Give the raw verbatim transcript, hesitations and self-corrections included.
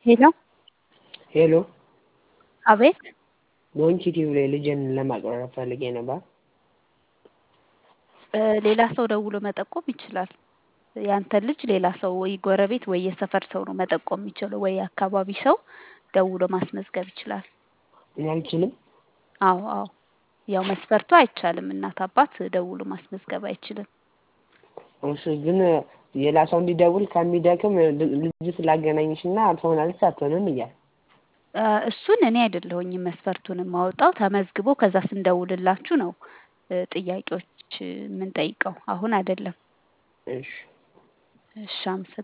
ሄሎ ሄሎ አቤት ዶንኪ ቲዩብ ላይ ልጄን ለማቅረብ ፈልጌ ነበር። ሌላ ሰው ደውሎ መጠቆም ይችላል። ያንተን ልጅ ሌላ ሰው ወይ ጎረቤት ወይ የሰፈር ሰው ነው መጠቆም የሚችለው ወይ የአካባቢ ሰው ደውሎ ማስመዝገብ ይችላል። እኔ አልችልም? አዎ አዎ ያው መስፈርቱ አይቻልም። እናት አባት ደውሎ ማስመዝገብ አይችልም። እሺ ግን ሌላ ሰው እንዲደውል ከሚደክም ልጅ ስላገናኝሽና ትሆናለች አትሆንም እያለ እሱን እኔ አይደለሁኝም መስፈርቱን የማወጣው ተመዝግቦ ከዛ ስንደውልላችሁ ነው ጥያቄዎች የምንጠይቀው አሁን አይደለም። እሺ እሺ አመሰግናለሁ።